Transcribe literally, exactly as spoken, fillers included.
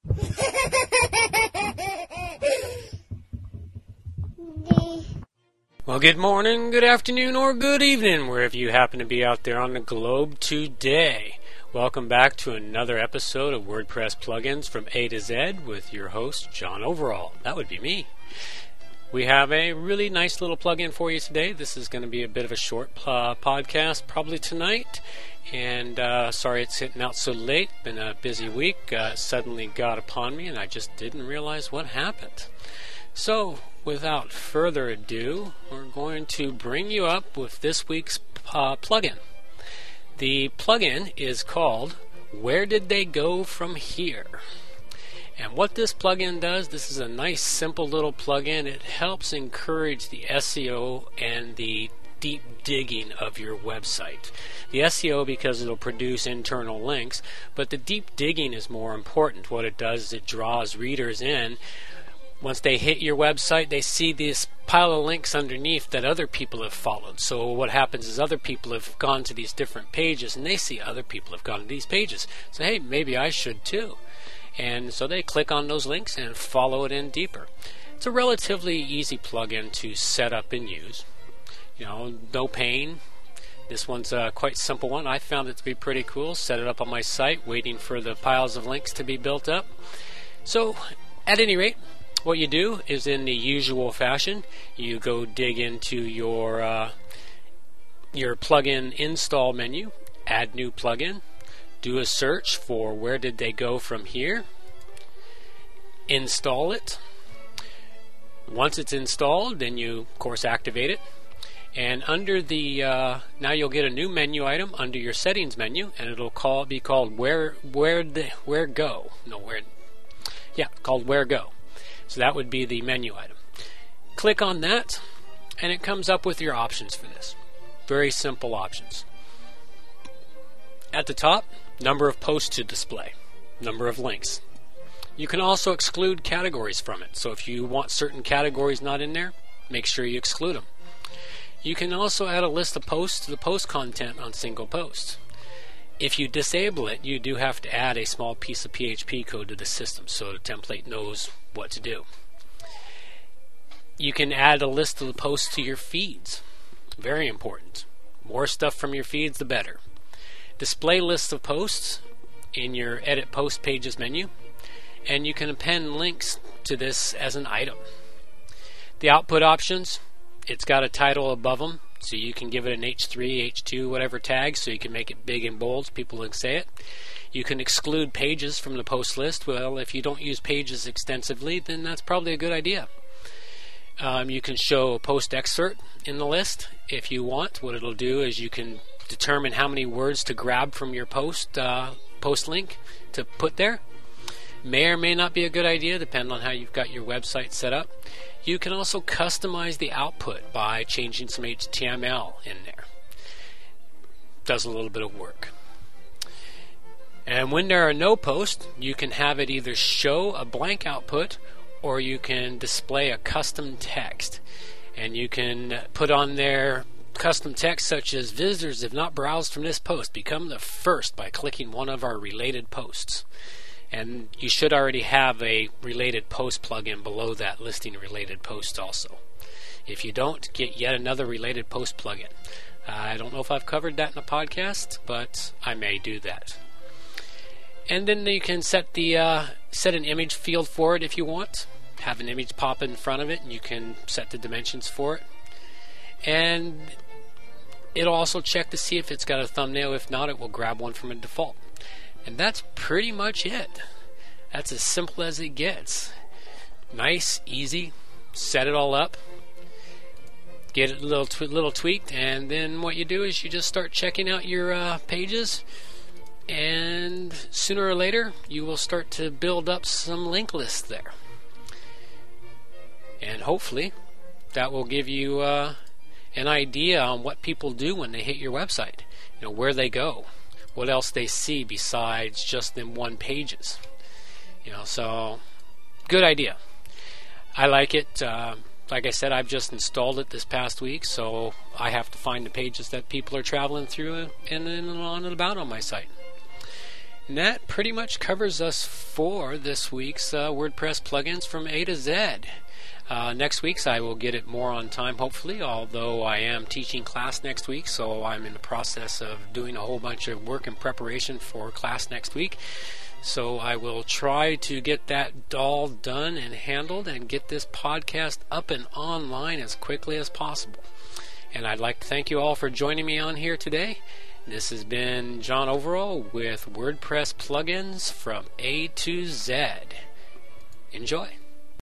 Well, good morning, good afternoon, or good evening, wherever you happen to be out there on the globe today. Welcome back to another episode of WordPress Plugins from A to Z with your host, John Overall. That would be me. We have a really nice little plugin for you today. This is going to be a bit of a short uh, podcast probably tonight. And uh, sorry it's hitting out so late. Been a busy week. Uh, suddenly got upon me and I just didn't realize what happened. So, without further ado, we're going to bring you up with this week's uh, plugin. The plugin is called Where Did They Go From Here? And what this plugin does, this is a nice simple little plugin. It helps encourage the S E O and the deep digging of your website. The S E O because it'll produce internal links, but the deep digging is more important. What it does is it draws readers in. Once they hit your website, they see this pile of links underneath that other people have followed. So what happens is other people have gone to these different pages and they see other people have gone to these pages. So hey, maybe I should too. And so they click on those links and follow it in deeper. It's a relatively easy plugin to set up and use. You know, no pain. This one's a quite simple one. I found it to be pretty cool. Set it up on my site, waiting for the piles of links to be built up. So, at any rate, what you do is in the usual fashion, you go dig into your uh, your plugin install menu, add new plugin, do a search for where did they go from here, install it. Once it's installed, then you of course activate it, and under the uh, now you'll get a new menu item under your settings menu, and it'll call be called where where the where go no where yeah called where go. So that would be the menu item. Click on that, and it comes up with your options for this. Very simple options. At the top, number of posts to display, number of links. You can also exclude categories from it. So if you want certain categories not in there, make sure you exclude them. You can also add a list of posts to the post content on single posts. If you disable it, you do have to add a small piece of P H P code to the system so the template knows what to do. You can add a list of the posts to your feeds. Very important. More stuff from your feeds, the better. Display lists of posts in your Edit Post Pages menu, and you can append links to this as an item. The output options, it's got a title above them. So you can give it an H three, H two, whatever tag, so you can make it big and bold so people can say it. You can exclude pages from the post list. Well, if you don't use pages extensively, then that's probably a good idea. Um, you can show a post excerpt in the list if you want. What it'll do is you can determine how many words to grab from your post uh, post link to put there. May or may not be a good idea, depending on how you've got your website set up. You can also customize the output by changing some H T M L in there. Does a little bit of work. And when there are no posts, you can have it either show a blank output or you can display a custom text. And you can put on there custom text such as visitors have not browsed from this post. Become the first by clicking one of our related posts. And you should already have a related post plugin below that listing related posts also. If you don't, get yet another related post plugin. Uh, I don't know if I've covered that in a podcast, but I may do that. And then you can set the uh, set an image field for it if you want. Have an image pop in front of it, and you can set the dimensions for it. And it'll also check to see if it's got a thumbnail. If not, it will grab one from a default. And that's pretty much it. That's as simple as it gets. Nice, easy. Set it all up. Get it a little, tw- little tweaked. And then what you do is you just start checking out your uh, pages. And sooner or later, you will start to build up some link lists there. And hopefully, that will give you uh, an idea on what people do when they hit your website. You know, where they go. What else they see besides just them one pages. You know, so good idea. I like it. Uh, like I said, I've just installed it this past week, so I have to find the pages that people are traveling through and then on and about on my site. And that pretty much covers us for this week's uh, WordPress plugins from A to Z. Uh, next week's I will get it more on time, hopefully, although I am teaching class next week, so I'm in the process of doing a whole bunch of work in preparation for class next week. So I will try to get that all done and handled and get this podcast up and online as quickly as possible. And I'd like to thank you all for joining me on here today. This has been John Overall with WordPress plugins from A to Z. Enjoy.